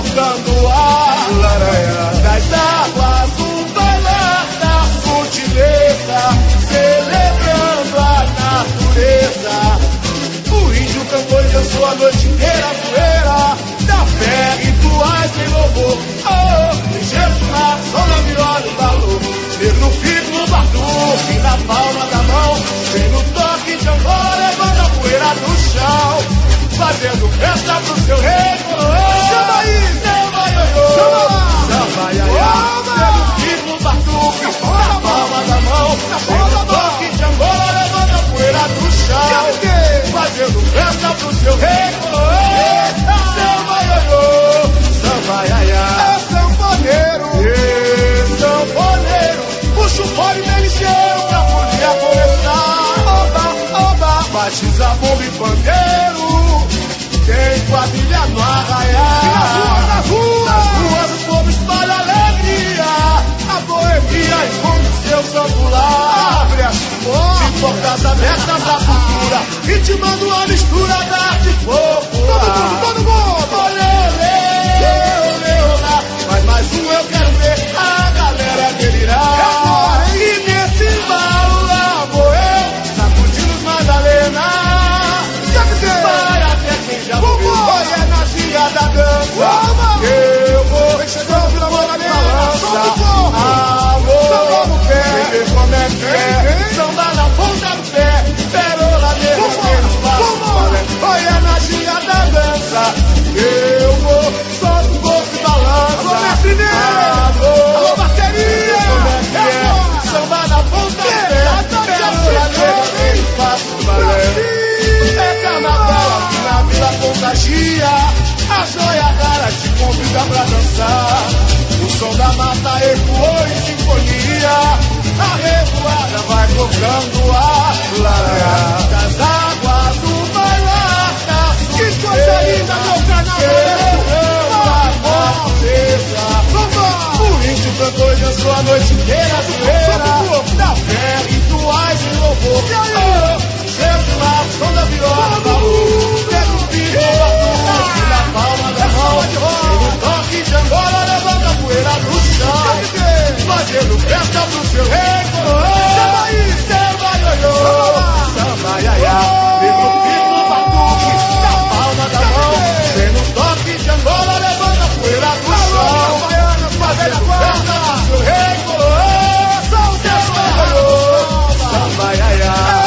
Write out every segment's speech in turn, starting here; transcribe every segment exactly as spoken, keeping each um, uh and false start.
voltando a laranha das águas, o bailar da futileza, celebrando a natureza. O índio cantou e dançou a noite inteira a poeira da fé e tuas em louvor. Oh, ligeiro na sola, viola e valor, negro fico no batuque, na palma da mão, vem no toque de Angola, levando a poeira do chão, fazendo festa pro seu rei. Chama aí, samba ioiô, samba iaiá, negro fico no batuque, na palma da mão, vem no toque de Angola, levando a poeira do chão, fazendo festa pro seu rei. Samba ioiô, samba iaiá, é sanfoneiro, é sanfoneiro, puxa o fole e mexeu pra folia começar. Oba, oba, batiza bomba e pandeiro, tem quadrilha no arraial. E nas ruas, nas ruas, nas ruas o povo espalha alegria, a boemia esconde seu sangular. Abre as portas, de portas abertas à cultura, ritmando uma mistura da arte popular. Todo mundo, todo mundo, olê, olê, olê, olá. Mas mais um eu quero ver a galera delirar. E nesse embalo lá vou eu, sacudindo os Madalena. Vai até quem já morreu, olha na tia da dança. Eu vou, samba na balança. Alô, quem vê como é que é, samba na ponta do pé, perola mesmo, menos fácil. Olha na tia da dança. Eu vou, solto o corpo e balança. Alô, mestre Ney, alô, bateria, como é que é, samba na ponta do pé, perola mesmo, menos fácil. É carnaval aqui na vila contagia, a joia rara te convida pra dançar. O som da mata ecoou em sinfonia, a revoada vai tocando a laranha das águas, o bailar da sujeira. Que coisa linda, meu carnaval! A natureza, o índio cantou e dançou a noite inteira a zoeira da fé e tuas em louvor. Sempre lá, som da viola, baú, negro filho, batuque na palma da mão, vem no toque de Angola, levando a poeira do chão, fazendo festa pro seu rei. Chama aí, samba ioiô, samba iaiá, negro filho, batuque na palma da mão, vem no toque de Angola, levando a poeira do chão, fazendo festa pro seu rei. Samba ioiô, samba iaiá,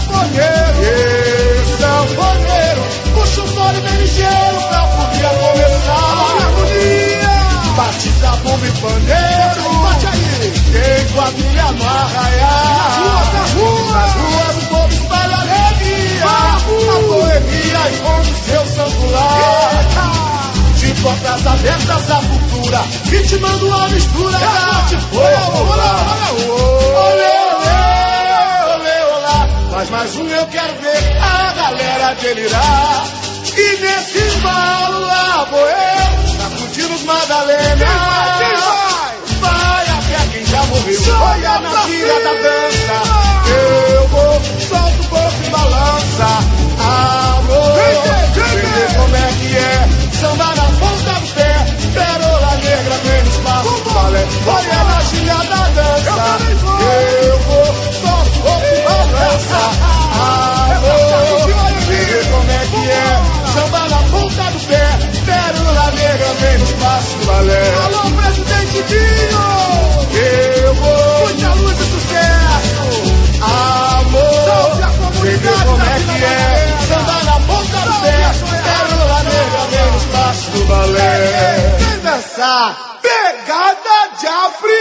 sanfoneiro, sanfoneiro, puxa o fole bem ligeiro pra folia começar. Harmonia, batiza bomba e pandeiro, bate aí, tem quadrilha no arraial. Nas ruas, nas ruas, nas ruas o povo espalha alegria, a boemia esconde seu sangular. De portas abertas à cultura, ritmando uma mistura da arte popular. Olê, mas mais um eu quero ver a galera delirar. E nesse embalo lá vou eu, sacudindo os Madalena. Quem vai? Vai até quem já morreu, olha na fila da dança. Eu vou, solto o corpo e balança. Amor, vem ver como é que é, samba na ponta do pé, perola negra, menos espaço, balé. Olha na tia da dança. Eu vou, solto o corpo e balança. Amor, vem ver como é que é, samba na ponta do pé, pérola negra, vem no espaço do balé. Alô, presidente Dinho, eu vou, muita luz e sucesso. Amor, vem ver como é que é, samba na ponta do pé, pérola negra, vem no espaço do balé. Vem dançar, pegada de África.